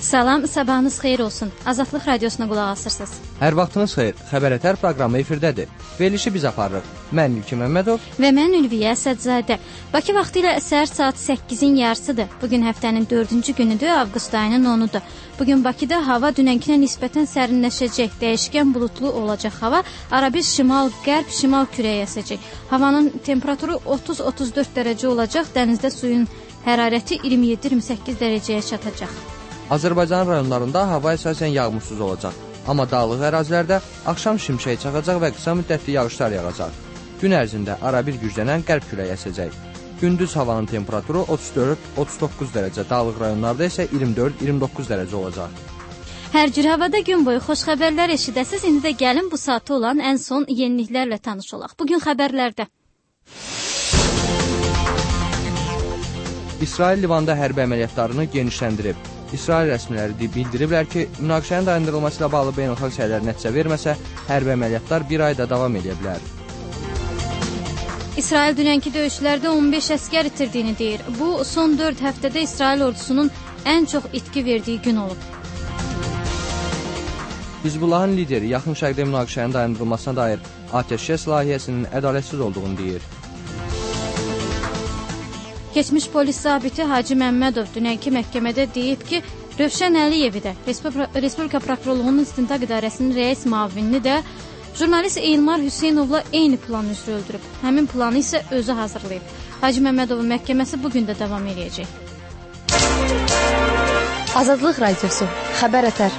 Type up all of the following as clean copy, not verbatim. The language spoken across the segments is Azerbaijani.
Salam, sabahınız xeyir olsun. Azadlıq radiosuna qulaq asırsınız. Hər vaxtınız xeyir. Xəbər proqramı efirdədir. Verilişi biz aparırıq. Mən İlki Məmmədov və mən Ülviyə Əsədzadə. Bakı vaxtı ilə səhər saat 8-in yarısıdır. Bugün həftənin 4-cü günüdür, avqust ayının 10-udur. Bugün Bakıda hava dünənkinə nisbətən sərinləşəcək, dəyişkən bulutlu olacaq hava. Arabir şimal-qərb, şimal küləyi əsəcək. Havanın temperaturu 30-34 dərəcə olacaq, dənizdə suyun hərarəti 27-28 dərəcəyə çatacaq. Azərbaycan rayonlarında hava əsasən yağmursuz olacaq. Amma dağlıq ərazilərdə axşam şimşək çaxacaq və qısa müddətli yağışlar yağacaq. Gün ərzində arabir güclənən qərb küləyi əsəcək. Gündüz havanın temperaturu 34-39 dərəcə, dağlıq rayonlarda isə 24-29 dərəcə olacaq. Hər cür havada gün boyu xoş xəbərlər eşidəsiz. İndi də gəlin bu saatı olan ən son yeniliklərlə tanış olaq. Bugün xəbərlərdə. İsrail Livanda hərbi əməliyyatlarını genişləndirib. İsrail rəsmiləri bildiriblər ki, münaqişənin dayandırılması ilə bağlı beynəlxalq səylər nəticə verməsə, hərbi əməliyyatlar bir ayda davam edə bilər. İsrail dünənki döyüşlərdə 15 əskər itirdiyini deyir. Bu, son 4 həftədə İsrail ordusunun ən çox itki verdiyi gün olub. Hizbullahın lideri yaxın şərqdə münaqişənin dayandırılmasına dair atəşkəs layihəsinin ədalətsiz olduğunu deyir. Keçmiş polis zabiti Hacı Məmmədov dünənki məhkəmədə deyib ki, Rövşən Əliyevi də, Respublika Prokurorluğunun İstintaq İdarəsinin rəis müavinini də jurnalist Elmar Hüseynovla eyni plan üzrə öldürüb. Həmin planı isə özü hazırlayıb. Hacı Məmmədovun məhkəməsi bugün də davam edəcək. Azadlıq radiosu, xəbər ətər.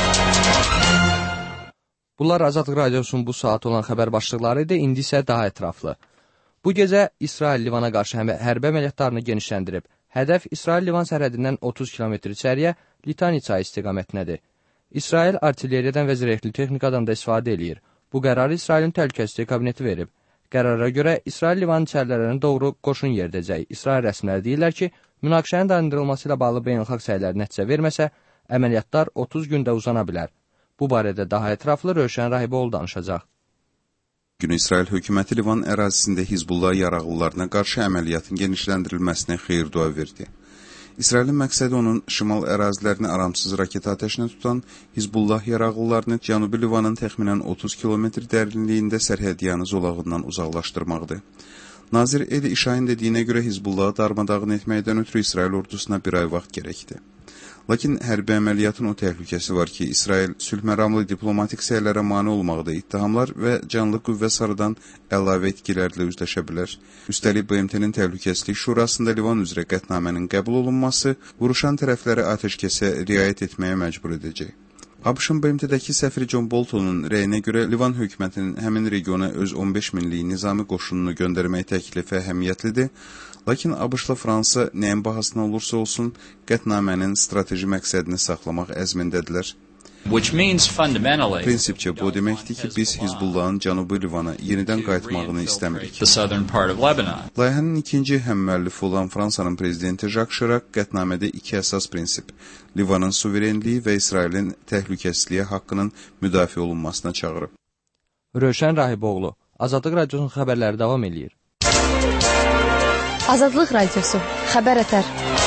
Bunlar Azadlıq radiosunun bu saat olan xəbər başlıqları idi, indi isə daha ətraflı. Bu gecə İsrail Livana qarşı hərbi əməliyyatlarını genişləndirib. Hədəf İsrail-Livan sərhədindən 30 km içəriyə Litani çayı istiqamətindədir. İsrail artilleriyadan və zirehli texnikadan da istifadə eləyir. Bu qərarı İsrailin təhlükəsizlik kabineti verib. Qərara görə İsrail-Livan içərilərinə doğru qoşun yeridəcək. İsrail rəsmiləri deyirlər ki, münaqişənin dayandırılması ilə bağlı beynəlxalq səylər nəticə verməsə, əməliyyatlar 30 gündə uzana bilər. Bu barədə daha ətraflı Rövşən Rahiboğlu danışacaq. Günü İsrail hökuməti Livan ərazisində Hizbullah yaraqlılarına qarşı əməliyyatın genişləndirilməsinə xeyir-dua verdi. İsrailin məqsədi onun şimal ərazilərini aramsız raket atəşinə tutan Hizbullah yaraqlılarını Cənubi Livanın təxminən 30 kilometr dərinliyində sərhədyanı zolağından uzaqlaşdırmaqdır. Nazir Eli İşayın dediyinə görə Hizbullahı darmadağın etməkdən ötürü İsrail ordusuna bir ay vaxt gərəkdir. Lakin hərbi əməliyyatın o təhlükəsi var ki, İsrail sülhməramlı diplomatik səylərə mane olmaqda ittihamlar və canlı qüvvə sarıdan əlavə etkilərlə üzləşə bilər. Üstəlik, BMT-nin Təhlükəsizlik Şurasında Livan üzrə qətnamənin qəbul olunması vuruşan tərəfləri atəşkəsə riayət etməyə məcbur edəcək. ABŞ-ın BMT-dəki səfiri John Boltonun rəyinə görə Livan hökumətinin həmin regiona öz 15 minlik nizami qoşununu göndərmək təklifi əhəmiyyətlidir. Lakin ABŞ-la Fransa nəyin bahasına olursa olsun qətnamənin strateji məqsədini saxlamaq əzmindədirlər. Prinsipcə bu deməkdir ki, biz Hizbullahın Cənubi Livana yenidən qayıtmağını istəmirik. Layihənin ikinci həmmüəllifi olan Fransanın prezidenti Jacques Chirac qətnamədə iki əsas prinsip, Livanın suverenliyi və İsrailin təhlükəsizliyi haqqının müdafiə olunmasına çağırıb. Rövşən Rahiboğlu, Azadlıq radiosunun xəbərləri davam edir. Azadlıq radiosu, xəbər ətər.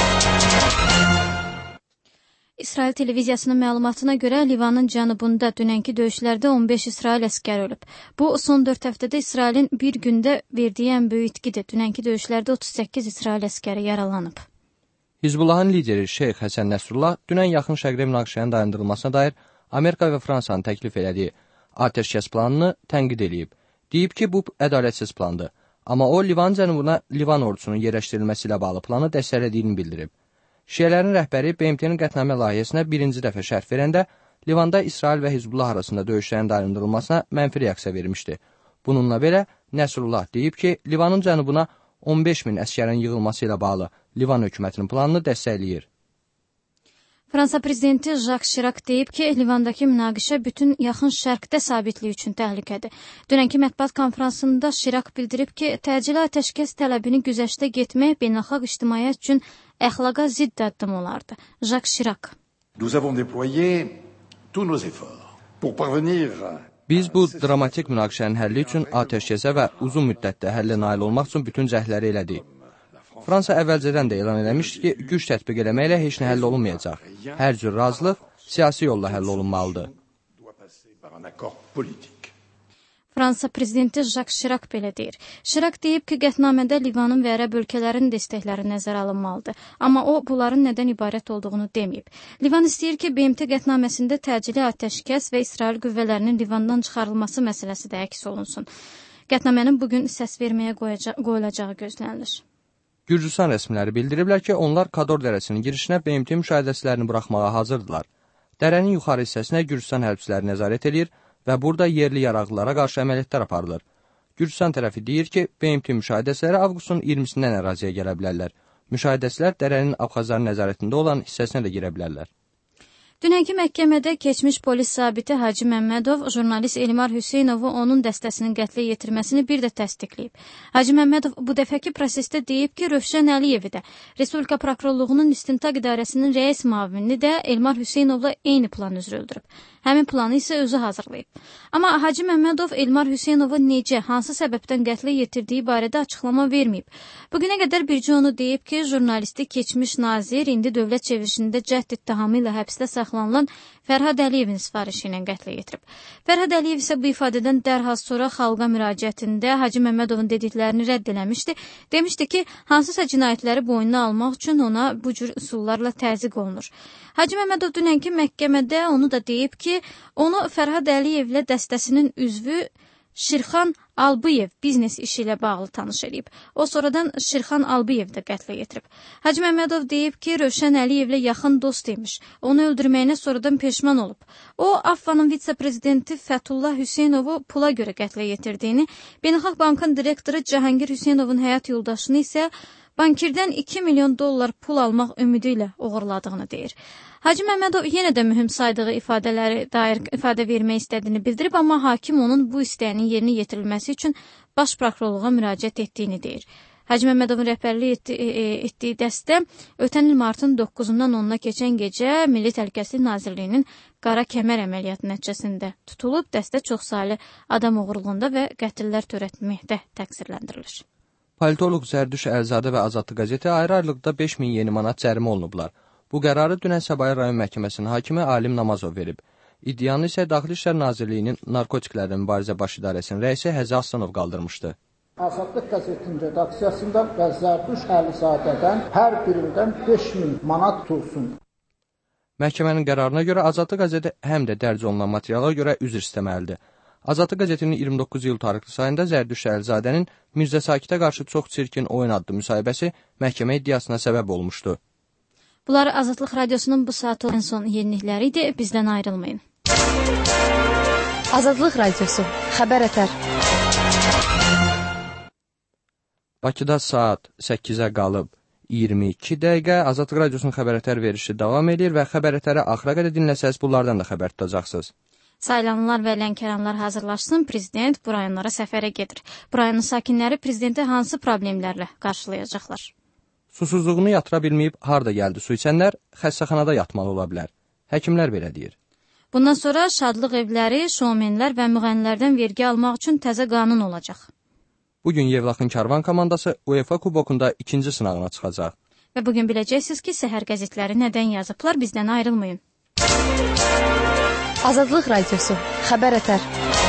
İsrail televiziyasının məlumatına görə Livanın cənubunda dünənki döyüşlərdə 15 İsrail əskəri ölüb. Bu, son 4 həftədə İsrailin bir gündə verdiyi ən böyük itkidir. Dünənki döyüşlərdə 38 İsrail əskəri yaralanıb. Hizbullahın lideri Şeyx Həsən Nəsrullah dünən yaxın şərqdə münaqişənin dayandırılmasına dair Amerika və Fransanın təklif elədiyi atəşkəs planını tənqid edib. Deyib ki, bu ədalətsiz plandır. Amma o, Livan cənubuna Livan ordusunun yerləşdirilməsi ilə bağlı planı dəstəklədiyini bildirib. Şiələrin rəhbəri BMT-nin qətnamə layihəsinə birinci dəfə şərh verəndə Livanda İsrail və Hizbullah arasında döyüşlərin dayandırılmasına mənfi reaksiya vermişdi. Bununla belə Nəsrullah deyib ki, Livanın cənubuna 15 min əskərin yığılması ilə bağlı Livan hökumətinin planını dəstəkləyir. Fransa prezidenti Jacques Chirac deyib ki, Livandakı münaqişə bütün yaxın şərqdə sabitlik üçün təhlükədir. Dünənki mətbuat konferansında Chirac bildirib ki, təcili atəşkəs tələbini güzəştə getmək beynəlxalq ictimaiyyət üçün əxlaqa zidd addım olardı. Jacques Chirac. Nous avons déployé tous nos efforts pour parvenir Biz bu dramatik münaqişənin həlli üçün atəşkəsə və uzun müddətdə həllə nail olmaq üçün bütün cəhdləri elədik. Fransa əvvəlcədən də elan eləmişdi ki, güc tətbiq eləməklə heç nə həll olunmayacaq. Hər cür razılıq siyasi yolla həll olunmalıdır. Fransa prezidenti Jacques Chirac belə deyir. Chirac deyib ki, qətnamədə Livanın və ərəb ölkələrinin dəstəkləri nəzərə alınmalıdır. Amma o, bunların nədən ibarət olduğunu deməyib. Livan istəyir ki, BMT qətnaməsində təcili atəşkəs və İsrail qüvvələrinin Livandan çıxarılması məsələsi də əks olunsun. Qətnamənin bugün səs verməyə qoyulacağı gözlənilir. Gürcüstan rəsmiləri bildiriblər ki, onlar Kador dərəsinin girişinə BMT müşahidəçilərini buraxmağa hazırdılar. Dərənin yuxarı hissəsinə Gürcüstan hərbçiləri nəzarət edir və burada yerli yaraqlılara qarşı əməliyyatlar aparılır. Gürcüstan tərəfi deyir ki, BMT müşahidəçiləri avqustun 20-sindən əraziyə gələ bilərlər. Müşahidəçilər dərənin Abxazların nəzarətində olan hissəsinə də girə bilərlər. Dünənki məhkəmədə keçmiş polis zabiti Hacı Məmmədov jurnalist Elmar Hüseynovu onun dəstəsinin qətlə yetirməsini bir də təsdiqləyib. Hacı Məmmədov bu dəfəki prosesdə deyib ki, Rövşən Əliyevi də Respublika Prokurorluğunun İstintaq İdarəsinin rəis müavini də Elmar Hüseynovla eyni plan üzrə öldürüb. Həmin planı isə özü hazırlayıb. Amma Hacı Məmmədov Elmar Hüseynovu necə, hansı səbəbdən qətlə yetirdiyi barədə açıqlama verməyib. Bugünə qədər bircə onu deyib ki, jurnalisti keçmiş nazir indi dövlət çevrilişində cəhd ittihamı ilə həbsdə saxlanılan Fərhad Əliyevin sifarişi ilə qətlə yetirib. Fərhad Əliyev isə bu ifadədən dərhal sonra xalqa müraciətində Hacı Məmmədovun dediklərini rədd eləmişdi. Demişdi ki, hansısa cinayətləri boynuna almaq üçün ona bu cür üsullarla təzyiq olunur. Hacı Məmmədov dünənki məhkəmədə onu da deyib ki, onu Fərhad Əliyevlə dəstəsinin üzvü Şirxan Albiyev biznes işi ilə bağlı tanış edib. O sonradan Şirxan Albiyev də qətlə yetirib. Hacı Məmmədov deyib ki, Rövşən Əliyevlə yaxın dost imiş. Onu öldürməyinə sonradan peşman olub. O, AFFA'nın vitse-prezidenti Fətullah Hüseynovu pula görə qətlə yetirdiyini, Beynəlxalq Bankın direktoru Cahangir Hüseynovun həyat yoldaşını isə bankirdən 2 milyon dollar pul almaq ümidi ilə uğurladığını deyir. Hacı Məmmədov yenə də mühüm saydığı ifadələri dair ifadə vermək istədiyini bildirib, amma hakim onun bu istəyinin yerinə yetirilməsi üçün baş prokurorluğa müraciət etdiyini deyir. Hacı Məmmədovun rəhbərlik etdiyi dəstə ötən il martın 9-undan 10-na keçən gecə Milli Təhlükəsizlik Nazirliyinin qara kəmər əməliyyatı nəticəsində tutulub, dəstə çoxsaylı adam oğurluğunda və qətillər törətməkdə təqsirləndirilir. Politoloq Zərdüş Əlzadə və Azadlıq qəzeti ayrı-ayrılıqda 5000 yeni manat cərimə olunublar. Bu qərarı dünən Səbail rayon məhkəməsinin hakimi Alim Namazov verib. İddianı isə Daxili İşlər Nazirliyinin Narkotiklərlə Mübarizə Baş İdarəsinin rəisi Həzi Aslanov qaldırmışdı. Azadlıq qəzetinin redaksiyasında və Zərdüş Əlzadədən hər birindən 5000 manat tutulsun. Məhkəmənin qərarına görə Azadlıq qəzeti həm də dərc olunan materiala görə üzr istəməlidir. Azadlıq qəzetinin 29 iyul tarixli sayında Zərdüş Əlzadənin Mirzə Sakitə qarşı çox çirkin oyun adlı müsahibəsi məhkəmə iddiasına səbəb olmuşdu. Bunlar Azadlıq Radiosunun bu saat olan son yenilikləri idi. Bizdən ayrılmayın. Azadlıq Radiosu. Xəbər ətər. Bakıda saat 8-ə qalıb 22 dəqiqə. Azadlıq Radiosunun xəbər ətər verişi davam edir və xəbər ətəri axıra qədər dinləsəz bunlardan da xəbər tutacaqsınız. Saylanlar və Lənkəranlar hazırlaşsın. Prezident bu rayonlara səfərə gedir. Bu rayonun sakinləri prezidenti hansı problemlərlə qarşılayacaqlar? Susuzluğunu yatıra bilməyib harda gəldi su içənlər xəstəxanada yatmalı ola bilər. Həkimlər belə deyir. Bundan sonra şadlıq evləri, şoumenlər və müğənnilərdən vergi almaq üçün təzə qanun olacaq. Bugün Yevlaxın Karvan komandası UEFA kubokunda ikinci sınağına çıxacaq. Və bugün biləcəksiniz ki, səhər qəzetləri nədən yazıblar, bizdən ayrılmayın. Azadlıq Radiosu. Xəbər ətər.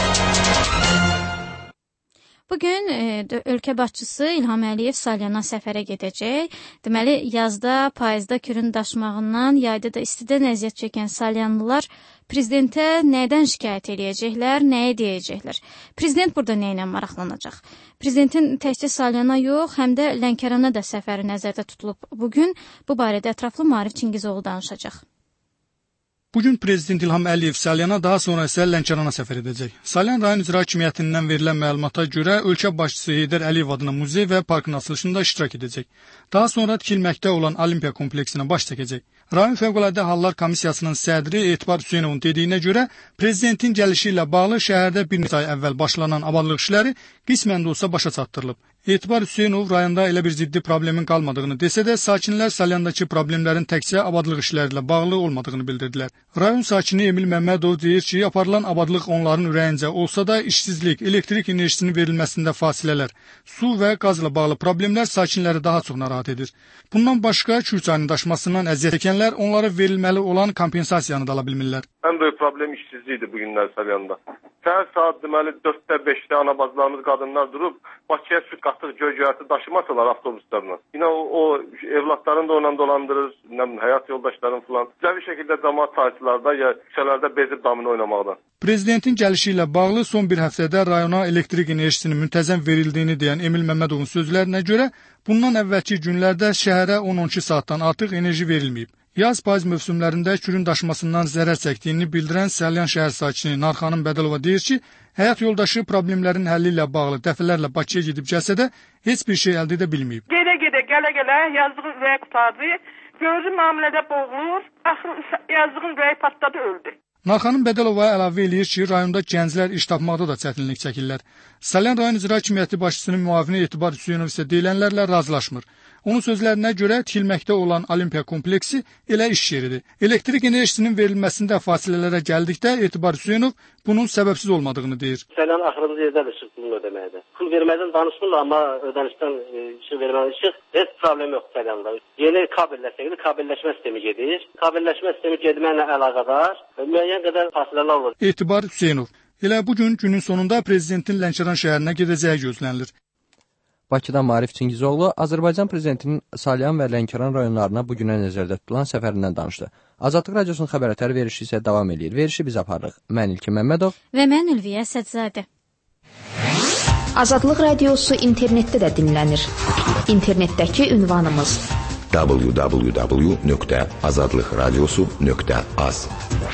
Bugün ölkə başçısı İlham Əliyev Salyana səfərə gedəcək. Deməli, yazda, payızda kürün daşmağından, yayda da istidən əziyyət çəkən salyanlılar prezidentə nədən şikayət edəcəklər, nəyə deyəcəklər? Prezident burada nə ilə maraqlanacaq? Prezidentin təkcə Salyana yox, həm də Lənkərana da səfəri nəzərdə tutulub. Bugün bu barədə ətraflı Maarif Çingizoğlu danışacaq. Bugün Prezident İlham Əliyev Salyana, daha sonra isə Lənkərana səfər edəcək. Salyan rayon icra hakimiyyətindən verilən məlumata görə ölkə başçısı Heydər Əliyev adına muzey və parkın açılışında iştirak edəcək. Daha sonra tikilməkdə olan Olimpiya kompleksinə baş çəkəcək. Rayon Fövqəladə Hallar Komissiyasının sədri Etibar Hüseynovun dediyinə görə prezidentin gəlişi ilə bağlı şəhərdə bir neçə ay əvvəl başlanan abadlıq işləri qismən də olsa başa çatdırılıb. Etibar Hüseynov rayonda elə bir ciddi problemin qalmadığını desə də, sakinlər Salyandakı problemlərin təkcə abadlıq işləri ilə bağlı olmadığını bildirdilər. Rayon sakini Emil Məmmədov deyir ki, aparılan abadlıq onların ürəyincə olsa da işsizlik, elektrik enerjisinin verilməsində fasilələr, su və qazla bağlı problemlər sakinləri daha çox narahat edir. Bundan başqa Kür çayının daşmasından əziyyət çəkənlər onlara verilməli olan kompensasiyanı da ala bilmirlər. Ən böyük problem işsizlikdir bu günlər Salyanda. Səhər saat deməli 4-də 5-də anabacılarımız qadınlar durub Bakıya süd qatıq göy-göyərti daşımasalar avtobuslarla. Yine o evlatlarını da onunla dolandırır, həyat yoldaşlarını falan. Güzel şəkildə cəmaət sayıçılarda ya küçələrdə bezib damını oynamaqdan. Prezidentin gəlişi ilə bağlı son bir həftədə rayona elektrik enerjisinin müntəzəm verildiyini deyən Emil Məmmədovun sözlərinə görə bundan əvvəlki günlərdə şəhərə 10-12 saatdan artıq enerji verilməyib. Yaz-payız mövsümlərində Kürün daşmasından zərər çəkdiyini bildirən Salyan şəhər sakini Narxanım Bədəlova deyir ki, həyat yoldaşı problemlərin həlli ilə bağlı dəfələrlə Bakıya gedib gəlsə də heç bir şey əldə edə bilməyib. Gedə-gedə, gələ-gələ yazdığı ürəyi qutardı, gördü mamulədə boğulur, axırı yazdığın ürəyi patladı, öldü. Narxanım Bədəlova əlavə eləyir ki, rayonda gənclər iş tapmaqda da çətinlik çəkirlər. Salyan rayon icra hakimiyyəti başçısının müavini Etibar Hüseynov isə deyilənlərlə razılaşmır. Onun sözlərinə görə tikilməkdə olan Olimpiya kompleksi elə iş yeridir. Elektrik enerjisinin verilməsində fasilələrə gəldikdə Etibar Hüseynov bunun səbəbsiz olmadığını deyir. Salyan axırıncı yerdədir işıq pulunu ödəməkdə. Pul verməkdən danışmırlar, amma ödənişdən işıq vermədən işıq heç problem yoxdur Salyanda. Yeni kabelləşmə, kabelləşmə sistemi gedir. Kabelləşmə sistemi getməklə əlaqədar müəyyən qədər fasilələr olur. Etibar Hüseynov. Elə bu günün sonunda prezidentin Lənkəran şəhərinə gedəcəyi gözlənilir. Bakıda Maarif Çingizoğlu Azərbaycan prezidentinin Salyan və Lənkəran rayonlarına bu günə nəzərdə tutulan səfərindən danışdı. Azadlıq radiosunun xəbərətər verişi isə davam edir. Verişi biz aparırıq. Mən İlkin Məmmədov və mən Ülviyə Sədzadə. Azadlıq radiosu internetdə də dinlənir. İnternetdəki ünvanımız www.azadlıqradiosu.az.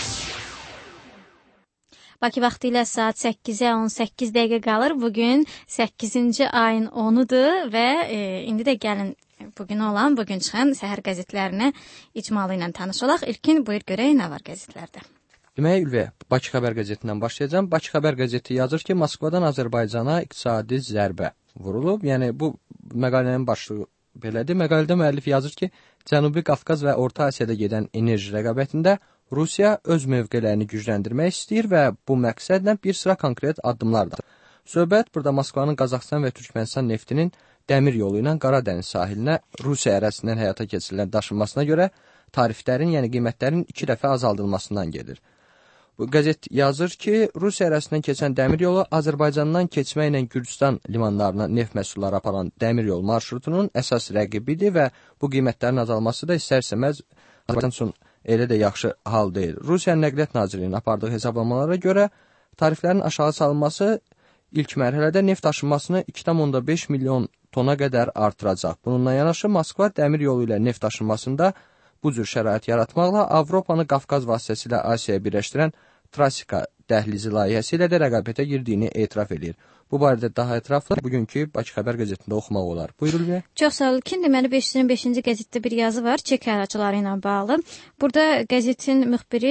Bakı vaxtı ilə saat 8-ə 18 dəqiqə qalır. Bugün 8-ci ayın 10-udur və indi də gəlin bugün çıxan səhər qəzetlərinə icmalı ilə tanış olaq. İlkin buyur görək nə var qəzetlərdə. Demək Ülviyə, Bakı Xəbər qəzetindən başlayacağım. Bakı Xəbər qəzeti yazır ki, Moskvadan Azərbaycana iqtisadi zərbə vurulub. Yəni bu məqalənin başlığı belədir. Məqalədə müəllif yazır ki, Cənubi Qafqaz və Orta Asiyada gedən enerji rəqabətində Rusiya öz mövqelərini gücləndirmək istəyir və bu məqsədlə bir sıra konkret addımlardır. Söhbət burada Moskvanın Qazaxıstan və Türkmənistan neftinin dəmir yolu ilə Qaradəniz sahilinə Rusiya ərazisindən həyata keçirilən daşınmasına görə tariflərin, yəni qiymətlərin 2 dəfə azaldılmasından gedir. Bu qəzet yazır ki, Rusiya ərazisindən keçən dəmir yolu Azərbaycandan keçməklə Gürcüstan limanlarına neft məhsulları aparan dəmir yolu marşrutunun əsas rəqibidir və bu qiymətlərin azalması da istər-istəməz Azərbaycan üçün elə də yaxşı hal deyil. Rusiya Nəqliyyat Nazirliyinin apardığı hesablamalara görə tariflərin aşağı salınması ilk mərhələdə neft daşınmasını 2,5 milyon tona qədər artıracaq. Bununla yanaşı Moskva dəmir yolu ilə neft daşınmasında bu cür şərait yaratmaqla Avropanı Qafqaz vasitəsilə Asiyaya birləşdirən Trasika dəhlizi layihəsi ilə də rəqabətə girdiyini etiraf edir. Bu barədə daha ətraflı bugünkü Bakı Xəbər qəzetində oxumaq olar. Buyurun Ülviyə. Çox sağ olun. Deməli 505-ci qəzetdə bir yazı var çek həracıları ilə bağlı. Burada qəzetin müxbiri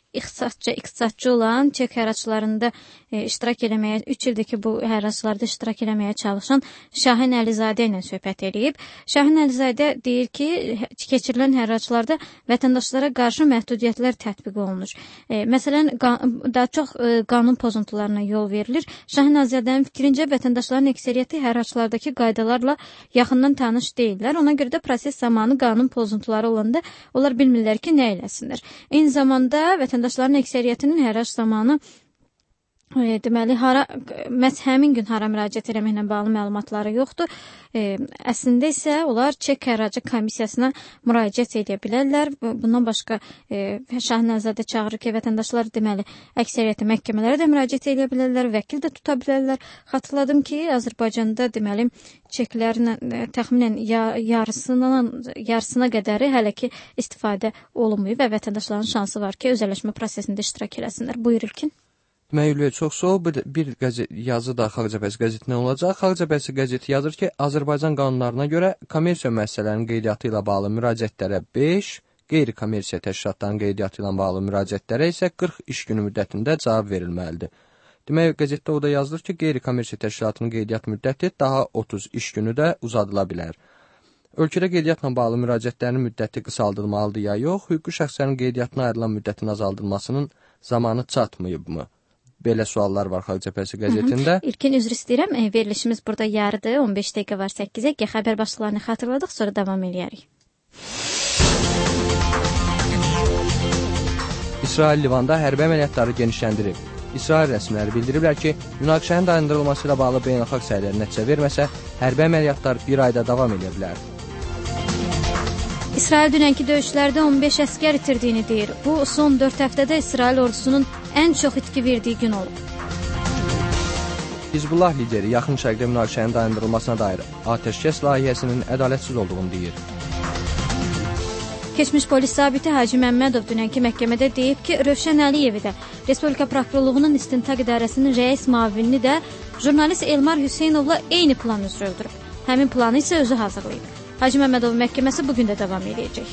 iqtisadçı olan çek həracılarında iştirak eləməyə, 3 ildir ki, bu həracılarda iştirak eləməyə çalışan Şahin Əlizadə ilə söhbət edib. Şahin Əlizadə deyir ki, keçirilən həracılarda vətəndaşlara qarşı məhdudiyyətlər tətbiq olunur. Məsələn, daha çox qanun pozuntularına yol verilir. Şahin Əlizadənin fikrincə vətəndaşların əksəriyyəti həracılardakı qaydalarla yaxından tanış deyirlər. Ona görə də proses zamanı qanun pozuntuları olanda onlar bilmirlər ki, nə eləsinlər. Eyni zamanda vətəndaşların əksəriyyətinin hərrac zamanı deməli məhz həmin gün hara müraciət etməklə bağlı məlumatları yoxdur. Əslində isə onlar çek hərracı komissiyasına müraciət edə bilərlər. Bundan başqa Şahin Əlizadə çağırır ki, vətəndaşlar deməli əksəriyyəti məhkəmələrə də müraciət edə bilərlər, vəkil də tuta bilərlər. Xatırladım ki, Azərbaycanda deməli çeklərin təxminən yarısına qədəri hələ ki istifadə olunmuyor və vətəndaşların şansı var ki, özəlləşmə prosesində iştirak eləsinlər. Buyur İlkin. Demək, çox sağ ol. Bir yazı da Xalq Cəbhəsi qəzetindən olacaq. Xalq Cəbhəsi qəzeti yazır ki, Azərbaycan qanunlarına görə kommersiya müəssisələrinin qeydiyyatı ilə bağlı müraciətlərə 5, qeyri-kommersiya təşkilatların qeydiyyatı ilə bağlı müraciətlərə isə 40 iş günü müddətində cavab verilməlidir. Demək, qəzetdə o da yazılır ki, qeyri-kommersiya təşkilatının qeydiyyat müddəti daha 30 iş günü də uzadıla bilər. Ölkədə qeydiyyatla bağlı müraciətlərin müddəti qısaldılmalıdır ya yox, hüquqi şəxslərin qeydiyyatına ayrılan müddətin azaldılmasının zamanı çatmayıbmı? Belə suallar var Xalq Cəbhəsi qəzetində. İlkin üzr istəyirəm, verilişimiz burada yarıdır, 15 dəqiqə var 8-ə. Xəbər başlıqlarını xatırladıq, sonra davam edərik. İsrail Livanda hərbi əməliyyatları genişləndirib. İsrail rəsmiləri bildiriblər ki, münaqişənin dayandırılması ilə bağlı beynəlxalq səylər nəticə verməsə, hərbi əməliyyatlar bir ayda davam edə bilər. İsrail dünənki döyüşlərdə 15 əskər itirdiyini deyir. Bu, son 4 həftədə İsrail ordusunun ən çox itki verdiyi gün olub. Hizbullah lideri Yaxın Şərqdə münaqişənin dayandırılmasına dair atəşkəs layihəsinin ədalətsiz olduğunu deyir. Keçmiş polis zabiti Hacı Məmmədov dünənki məhkəmədə deyib ki, Rövşən Əliyevi də, Respublika Prokurorluğunun İstintaq İdarəsinin rəis müavinini də jurnalist Elmar Hüseynovla eyni plan üzrə öldürüb. Həmin planı isə özü hazırlayıb. Hacı Məmmədov məhkəməsi bugün də davam edəcək.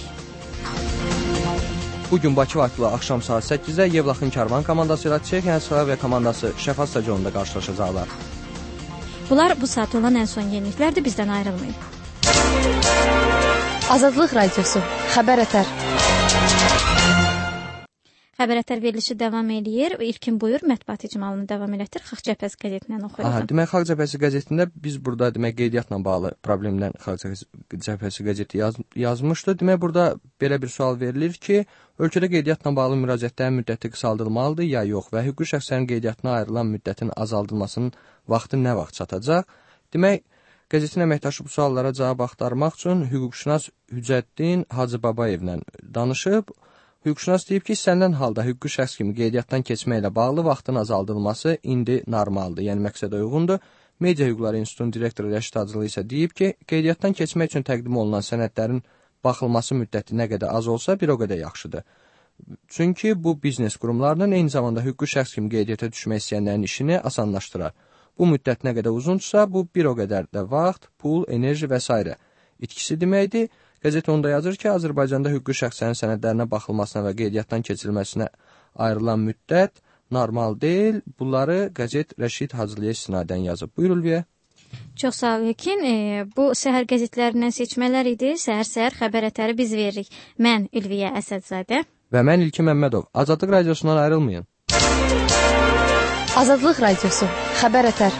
Bugün Bakı vaxtı axşam saat 8-də Yevlaxın Karvan komandası ilə Çexiya Slavia komandası Şəfa stadionunda qarşılaşacaqlar. Bunlar bu saat olan ən son yeniliklərdir, bizdən ayrılmayın. Azadlıq Radiosu, Xəbər Ətər. Xəbər Ətər verilişi davam edir. İlkin buyur, mətbuat icmalını davam elətdir. Xalq Cəbhəsi qəzetindən oxuyuruq. Demək, Xalq Cəbhəsi qəzetində biz burada demək qeydiyyatla bağlı problemdən Xalq Cəbhəsi qəzeti yazmışdı. Demək, burada belə bir sual verilir ki, ölkədə qeydiyyatla bağlı müraciətlərin müddəti qısaldılmalıdır ya yox və hüquqi şəxslərin qeydiyyatına ayrılan müddətin azaldılmasının vaxtı nə vaxt çatacaq? Demək, qəzetin əməkdaşı bu suallara cavab axtarmaq üçün hüquqşünas Hüccəddin Hacıbabayevlə danışıb. Hüquqşünas deyib ki, istənilən halda hüquqi şəxs kimi qeydiyyatdan keçməklə bağlı vaxtın azaldılması indi normaldır, yəni məqsədə uyğundur. Media Hüquqları İnstitutunun direktoru Rəşid Hacılı isə deyib ki, qeydiyyatdan keçmək üçün təqdim olunan sənədlərin baxılması müddəti nə qədər az olsa, bir o qədər yaxşıdır. Çünki bu biznes qurumlarının eyni zamanda hüquqi şəxs kimi qeydiyyata düşmək istəyənlərin işini asanlaşdırar. Bu müddət nə qədər uzunsa, bu bir o qədər də vaxt, pul, enerji və s. itkisi deməkdir. Qəzet onda yazır ki, Azərbaycanda hüquqi şəxslərin sənədlərinə baxılmasına və qeydiyyatdan keçirilməsinə ayrılan müddət normal deyil. Bunları qəzet Rəşid Hacılıya istinadən yazıb. Buyur Ülviyə. Çox sağ ol İlkin. Bu səhər qəzetlərindən seçmələr idi. Səhər-səhər Xəbər Ətəri biz veririk. Mən Ülviyə Əsədzadə. Və mən İlkin Məmmədov. Azadlıq Radiosundan ayrılmayın. Azadlıq Radiosu, Xəbər Ətər.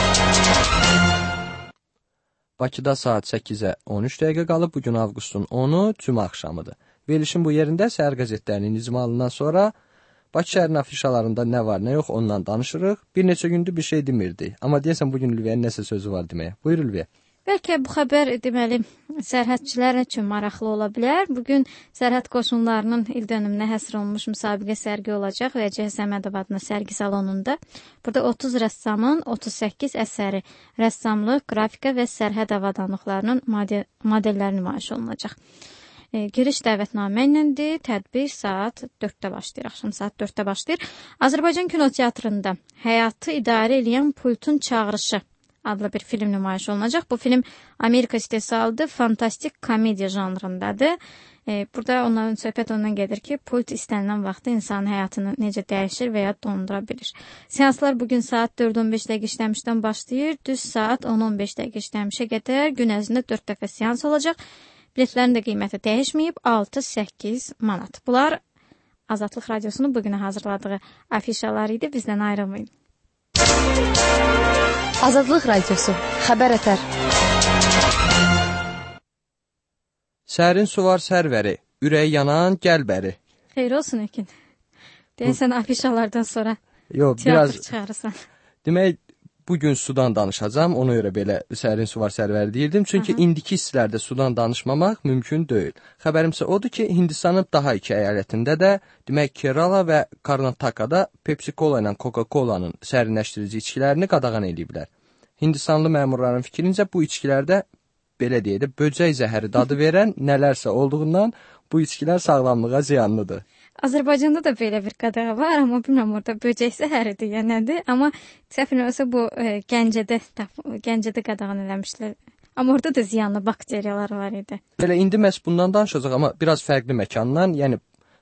Bakıda saat 8-ə 13 dəqiqə qalıb, bugün avqustun 10-u cümə axşamıdır. Verilişin bu yerində səhər qəzetlərinin icmalından sonra Bakı şəhərinin afişalarında nə var, nə yox ondan danışırıq. Bir neçə gündür bir şey demirdi. Amma deyəsən bugün Ülviyyənin nəsə sözü var deməyə. Buyur Ülviyyə. Bəlkə bu xəbər deməli sərhədçilər üçün maraqlı ola bilər. Bugün sərhəd qoşunlarının ildönümünə həsr olunmuş müsabiqə sərgi olacaq Vəcih Səmədov adına sərgi salonunda. Burada 30 rəssamın 38 əsəri, rəssamlıq, qrafika və sərhəd avadanlıqlarının modelləri nümayiş olunacaq. Giriş dəvətnamə iləndir. Tədbir saat 4-də başlayır, axşam saat 4-də başlayır. Azərbaycan Kinoteatrında həyatı idarə edən Pultun Çağırışı adlı bir film nümayiş olunacaq. Bu film Amerika istehsalıdır, fantastik komediya janrındadır. Burada söhbət ondan gedir ki, pult istənilən vaxtda insanın həyatını necə dəyişir və ya dondura bilir. Seanslar bugün saat 4:15 dəqiqə işləmişdən başlayır, düz saat 10:15 dəqiqə işləmişə qədər gün ərzində 4 dəfə seans olacaq. Biletlərin də qiyməti dəyişməyib, 6-8 manat. Bunlar Azadlıq Radiosunun bugünə hazırladığı afişalar idi, bizdən ayrılmayın. Azadlıq Radiosu, Xəbər Ətər. Sərin su var sərvəri, ürəyi yanan gəlbəri. Xeyr olsun Ekin. Deyəsən afişalardan sonra biraz çıxarırsan. Demək, bugün sudan danışacağım, ona görə belə sərin su var sərvəri deyirdim. Çünki indiki hisslərdə sudan danışmamaq mümkün deyil. Xəbərimsə odur ki, Hindistanın daha iki əyalətində də, demək Kerala və Karnatakada Pepsi-Cola ilə Coca-Cola'nın sərinləşdirici içkilərini qadağan ediblər. Hindistanlı məmurların fikrincə bu içkilərdə, belə deyək də, böcək zəhəri dadı verən nələrsə olduğundan bu içkilər sağlamlığa ziyanlıdır. Azərbaycanda da belə bir qadağa var, amma bilmirəm orada böcək zəhəridir ya nədir. Amma səhv eləmirəmsə bu Gəncədə qadağan eləmişlər. Amma orada da ziyanlı bakteriyalar var idi. Belə indi məhz bundan danışacaq, amma biraz fərqli məkandan, yəni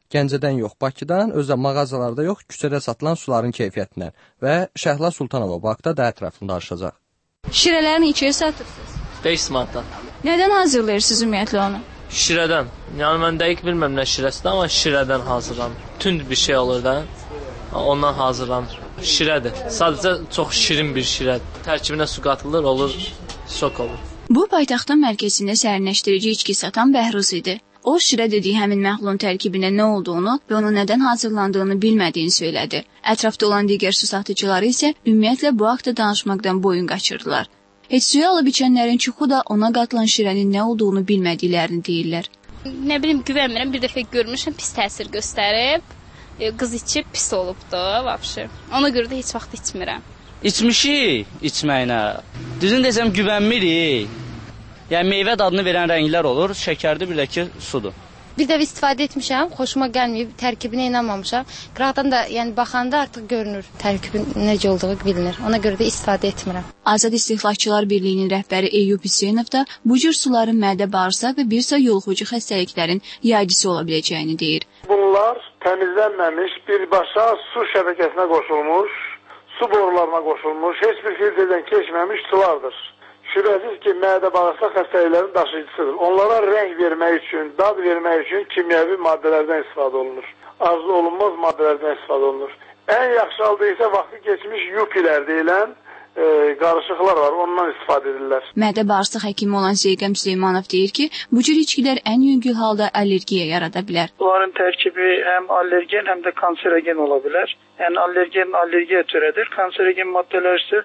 Gəncədən yox, Bakıdan, özə mağazalarda yox, küçədə satılan suların keyfiyyətindən və Şəhla Sultanova Bakıda daha ətraflı danışacaq. Şirələrin neçəyə satırsınız? 5 manatdan. Nədən hazırlayırsınız ümumiyyətlə onu? Şirədən. Yəni mən dəqiq bilmirəm nə şirəsidir, amma şirədən hazırlanır. Tünd bir şey olur da, ondan hazırlanır. Şirədir. Sadəcə çox şirin bir şirədir. Tərkibinə su qatılır, olur, sok olur. Bu paytaxtın mərkəzində sərinləşdirici içki satan Bəhruz idi. O, şirə dediyi həmin məhlulun tərkibində nə olduğunu və onun nədən hazırlandığını bilmədiyini söylədi. Ətrafda olan digər su satıcıları isə ümumiyyətlə bu haqda danışmaqdan boyun qaçırdılar. Heç suya alıb içənlərin çoxu da ona qatılan şirənin nə olduğunu bilmədiklərini deyirlər. Nə bilim, güvənmirəm, bir dəfə görmüşəm, pis təsir göstərib. Qız içib pis olubdu, vəbşi. Ona görə də heç vaxt içmirəm. İçmişik içməyinə. Düzün desəm güvənmirik. Yəni meyvə dadını verən rənglər olur, şəkərli bir də ki, sudur. Bir dəfə istifadə etmişəm, xoşuma gəlməyib, tərkibinə inanmamışam. Qıraqdan da yəni baxanda artıq görünür, tərkibin necə olduğu bilinir. Ona görə də istifadə etmirəm. Azad İstehlakçılar Birliyinin rəhbəri Eyyub Hüseynov da bu cür suların mədə bağırsaq və bir sıra yoluxucu xəstəliklərin yayıcısı ola biləcəyini deyir. Bunlar təmizlənməmiş, birbaşa su şəbəkəsinə qoşulmuş, su borularına qoşulmuş, heç bir filtrdən keçməmiş sulardır. Şübhəsiz ki, mədə bağırsaq xəstəliklərin daşıyıcısıdır. Onlara rəng vermək üçün, dad vermək üçün kimyəvi maddələrdən istifadə olunur. Arzu olunmaz maddələrdən istifadə olunur. Ən yaxşı halda isə vaxtı keçmiş yupilər deyilən qarışıqlar var, ondan istifadə edirlər. Mədə bağırsaq həkimi olan Zeyqəm Süleymanov deyir ki, bu cür içkilər ən yüngül halda allergiya yarada bilər. Bunların tərkibi həm allergen, həm də kanserogen ola bilər. Yəni allergiya törədir. Kanserogen maddələr isə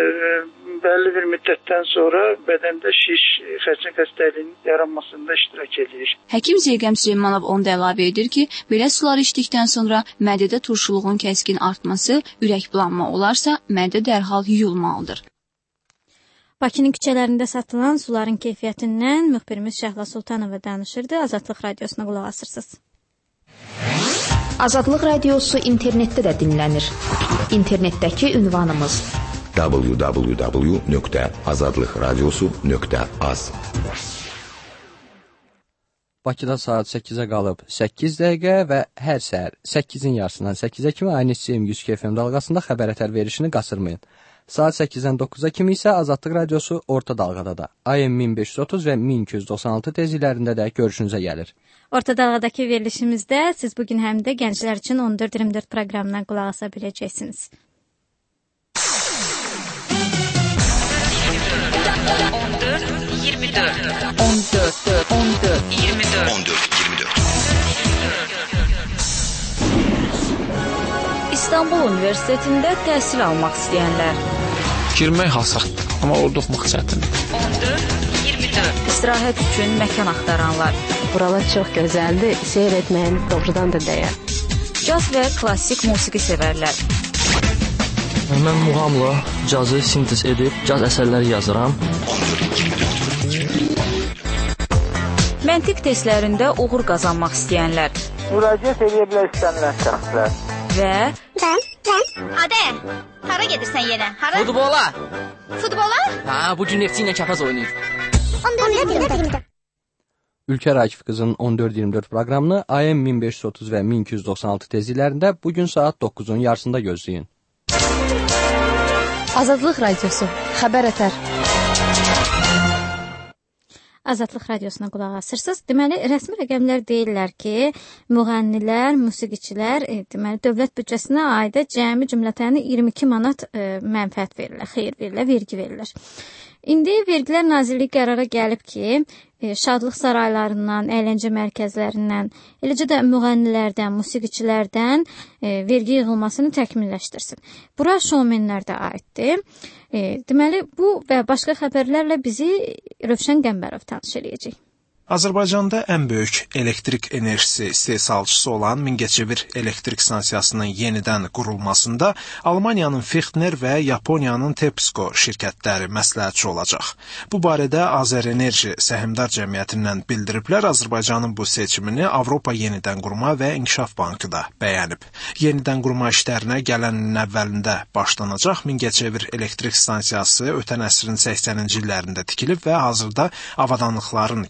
bəlli bir müddətdən sonra bədəndə şiş, xərçəng xəstəliyinin yaranmasında iştirak edir. Həkim Zeyqəm Süleymanov onu da əlavə edir ki, belə suları içdikdən sonra mədədə turşuluğun kəskin artması, ürək bulanma olarsa, mədə dərhal yuyulmalıdır. Bakının küçələrində satılan suların keyfiyyətindən müxbirimiz Şəhla Sultanova danışırdı. Azadlıq radiosuna qulaq asırsınız. Azadlıq radiosu internetdə də dinlənir. İnternetdəki ünvanımız www.azadlıqradiosu.az. Bakıda saat 8-ə qalıb 8 dəqiqə və hər səhər 8-in yarısından 8-ə kimi Aynəs Müzik FM dalğasında xəbər ətər verişini qasırmayın. Saat 8-dən 9-a kimi isə Azadlıq radiosu orta dalğada da AM 1530 və 1296 tezliklərində də görüşünüzə gəlir. Orta dalğadakı verilişimizdə siz bugün həm də gənclər üçün 14-24 proqramından qulaq asa biləcəksiniz. 14-24 İstanbul Universitetində təhsil almaq istəyənlər. Girmək hasatdır, amma orada oxumaq çətindir. 14-24 İstirahət üçün məkan axtaranlar. Buralar çox gözəldir, seyr etməyin doğrudan da dəyər. Caz və klassik musiqi sevərlər. Mən muğamla cazı sintez edib, caz əsərləri yazıram. Məntiq testlərində uğur qazanmaq istəyənlər. Müraciət edə bilər istənilən şəxslər. Və Adə, hara gedirsən yenə? Hara? Futbola. Futbola? Ha, bugün Neftçi ilə Kəpəz oynayır. 14-24. Ülkə Rakif qızının 14-24 proqramını AM 1530 və 1296 tezliklərində bugün saat 9-un yarısında gözləyin. Azadlıq radiosu, xəbər ətər. Azadlıq radiosuna qulaq asırsınız. Deməli, rəsmi rəqəmlər deyirlər ki, müğənnilər, musiqiçilər, deməli, dövlət büdcəsinə ayda cəmi cümlətəni 22 manat mənfəət verirlər, xeyir verirlər, vergi verirlər. İndi Vergilər Nazirliyi qərara gəlib ki, şadlıq saraylarından, əyləncə mərkəzlərindən, eləcə də müğənnilərdən, musiqiçilərdən vergi yığılmasını təkmilləşdirsin. Bura şoumenlər də aiddir. Deməli, bu və başqa xəbərlərlə bizi Rövşən Qəmbərov tanış eləyəcək. Azərbaycanda ən böyük elektrik enerjisi istehsalçısı olan Mingəçevir elektrik stansiyasının yenidən qurulmasında Almaniyanın Fichtner və Yaponiyanın Tepco şirkətləri məsləhətçi olacaq. Bu barədə Azərenerji Səhmdar Cəmiyyətindən bildiriblər. Azərbaycanın bu seçimini Avropa Yenidən Qurma və İnkişaf Bankı da bəyənib. Yenidən qurma işlərinə gələn ilin əvvəlində başlanacaq. Mingəçevir elektrik stansiyası ötən əsrin 80-ci illərində tikilib və hazırda avadanlıqların köhnəlməsi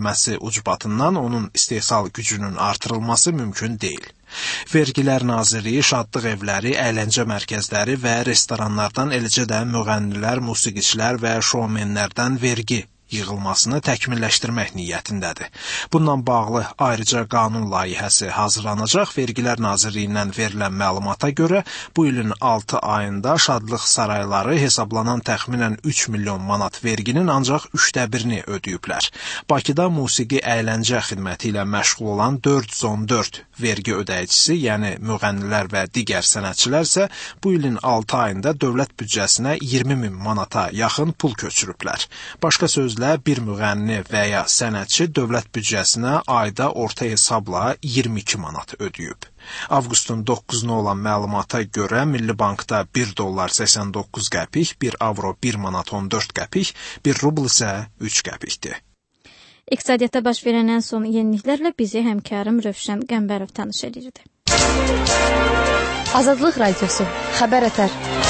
edilməsi ucbatından onun istehsal gücünün artırılması mümkün deyil. Vergilər Nazirliyi şadlıq evləri, əyləncə mərkəzləri və restoranlardan, eləcə də müğənnilər, musiqiçilər və şoumenlərdən vergi yığılmasını təkmilləşdirmək niyyətindədir. Bununla bağlı ayrıca qanun layihəsi hazırlanacaq. Vergilər Nazirliyindən verilən məlumata görə bu ilin 6 ayında şadlıq sarayları hesablanan təxminən 3 milyon manat verginin ancaq 1/3-ni ödəyiblər. Bakıda musiqi əyləncə xidməti ilə məşğul olan 414 vergi ödəyicisi, yəni müğənnilər və digər sənətçilər isə bu ilin 6 ayında dövlət büdcəsinə 20 min manata yaxın pul köçürüblər. Başqa sözlə bir müğənni və ya sənətçi dövlət büdcəsinə ayda orta hesabla 22 manat ödəyib. Avqustun 9-na olan məlumata görə Milli Bankda 1 dollar 89 qəpik, 1 avro 1 manat 14 qəpik, 1 rubl isə 3 qəpikdir. İqtisadiyyatda baş verən ən son yeniliklərlə bizi həmkarım Rövşən Qəmbərov tanış edirdi. Azadlıq Radiosu, xəbər ətər.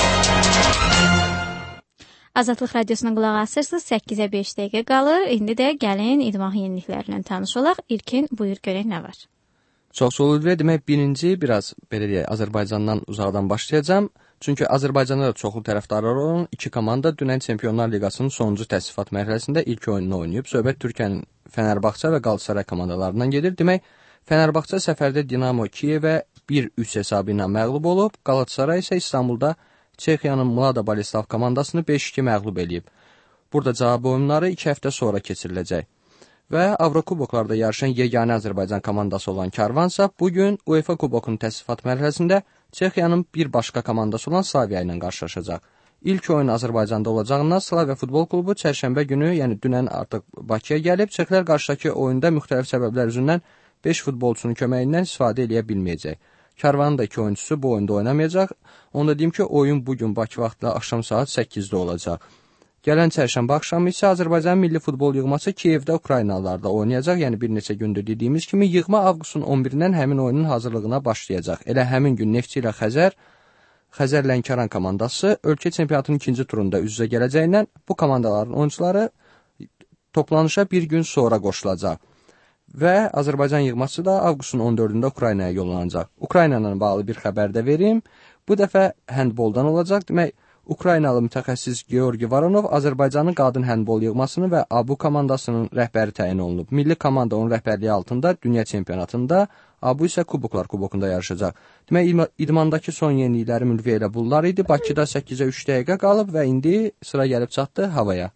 Azadlıq Radiosuna qulaq asırsınız, 8-ə 5 dəqiqə qalır. İndi də gəlin idman yeniliklərlə tanış olaq. İlkin buyur görək nə var. Çox sağ olun. Demək, birinci biraz belə deyək, Azərbaycandan uzaqdan başlayacağam. Çünki Azərbaycanda da çoxlu tərəfdarlar olan iki komanda dünən Çempionlar Liqasının sonuncu təsnifat mərhələsində ilk oyununu oynayıb. Söhbət Türkiyənin Fənərbağça və Qalatasaray komandalarından gedir. Demək, Fənərbağça səfərdə Dinamo Kiyevə 1-3 hesabı ilə məğlub olub. Qalatasaray isə İstanbulda Çexiyanın Mlada Boleslav komandasını 5-2 məğlub eləyib. Burada cavab oyunları 2 həftə sonra keçiriləcək. Və Avrokuboklarda yarışan yeganə Azərbaycan komandası olan Karvansa bugün UEFA Kubokunun təsnifat mərhələsində Çexiyanın bir başqa komandası olan Slavia ilə qarşılaşacaq. İlk oyun Azərbaycanda olacağından Slavia Futbol Klubu çərşənbə günü, yəni dünən artıq Bakıya gəlib. Çexlər qarşıdakı oyunda müxtəlif səbəblər üzündən 5 futbolçunun köməyindən istifadə edə bilməyəcək. Karvanın da 2 oyuncusu bu oyunda oynamayacaq. Onu da deyim ki, oyun bugün Bakı vaxtı axşam saat 8-də olacaq. Gələn çərşənbə axşamı isə Azərbaycan milli futbol yığması Kiyevdə Ukraynalılarda oynayacaq. Yəni bir neçə gündür dediyimiz kimi yığma avqustun 11-dən həmin oyunun hazırlığına başlayacaq. Elə həmin gün Neftçi ilə Xəzər Lənkəran komandası ölkə çempionatının ikinci turunda üz-üzə gələcəyindən bu komandaların oyuncuları toplanışa bir gün sonra qoşulacaq. Və Azərbaycan yığması da avqustun 14-də Ukraynaya yollanacaq. Ukrayna ilə bağlı bir xəbər də verim. Bu dəfə həndboldan olacaq. Demək, Ukraynalı mütəxəssis Georgi Varonov Azərbaycanın qadın həndbol yığmasının və ABU komandasının rəhbəri təyin olunub. Milli komanda onun rəhbərliyi altında dünya çempionatında, ABU isə Kubokunda yarışacaq. Demək, idmandakı son yenilikləri mülvi elə bunlar idi. Bakıda 8-ə 3 dəqiqə qalıb və indi sıra gəlib çatdı havaya.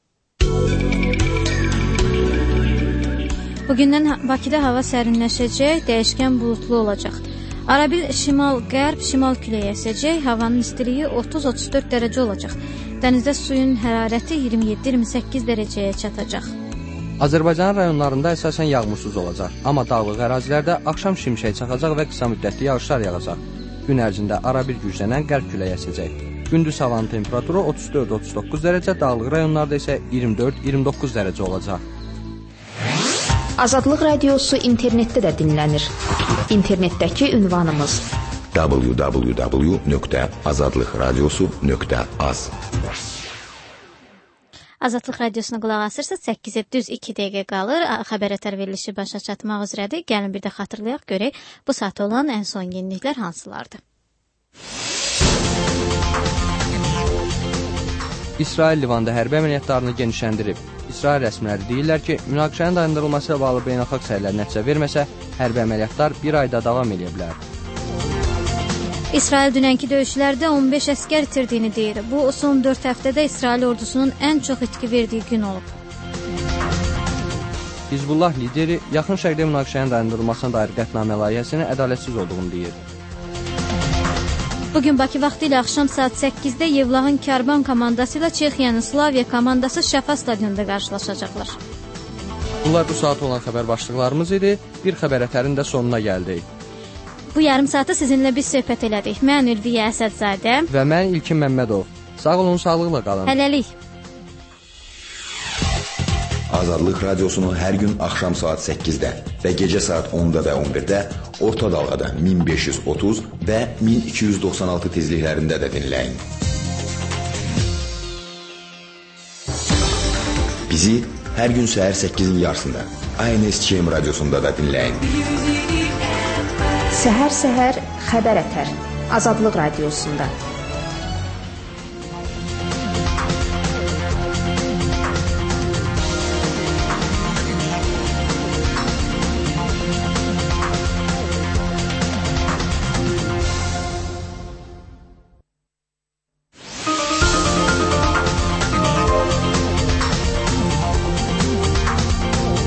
Bugündən Bakıda hava sərinləşəcək, dəyişkən bulutlu olacaq. Arabir şimal-qərb, şimal küləyi əsəcək, havanın istiliyi 30-34 dərəcə olacaq. Dənizdə suyun hərarəti 27-28 dərəcəyə çatacaq. Azərbaycan rayonlarında əsasən yağmursuz olacaq, amma dağlıq ərazilərdə axşam şimşək çaxacaq və qısa müddətli yağışlar yağacaq. Gün ərzində arabir güclənən qərb küləyi əsəcək. Gündüz havanın temperaturu 34-39 dərəcə, dağlıq rayonlarda isə 24-29 dərəcə olacaq. Azadlıq Radiosu internetdə də dinlənir. İnternetdəki ünvanımız www.azadlıqradiosu.az. Azadlıq Radiosuna qulaq asırsınız, 8-ə düz 2 dəqiqə qalır. Xəbər ətər verilişi başa çatmaq üzrədir. Gəlin bir də xatırlayaq görək bu saat olan ən son yeniliklər hansılardır. İsrail Livanda hərbi əməliyyatlarını genişləndirib. İsrail rəsmiləri deyirlər ki, münaqişənin dayandırılması ilə bağlı beynəlxalq səylər nəticə verməsə, hərbi əməliyyatlar bir ayda davam edə bilər. İsrail dünənki döyüşlərdə 15 əskər itirdiyini deyir. Bu, son 4 həftədə İsrail ordusunun ən çox itki verdiği gün olub. Hizbullah lideri yaxın şərqdə münaqişənin dayandırılmasına dair qətnamə layihəsinin ədalətsiz olduğunu deyir. Bugün Bakı vaxtı ilə axşam saat 8-də Yevlaxın Karban komandası ilə Çexiyanın Slavia komandası Şəfa stadionunda qarşılaşacaqlar. Bunlar bu saat olan xəbər başlıqlarımız idi. Bir xəbər ətərinin də sonuna gəldik. Bu yarım saatı sizinlə biz söhbət elədik. Mən Ülviyə Əsədzadə və mən İlkin Məmmədov. Sağ olun, sağlıqla qalın. Hələlik. Azadlıq Radiosunu hər gün axşam saat 8-də və gecə saat 10-da və 11-də orta dalğada 1530 və 1296 tezliklərində də dinləyin. Bizi hər gün səhər 8-in yarısında ANSÇM radiosunda da dinləyin. Səhər-səhər xəbər ətər Azadlıq radiosunda.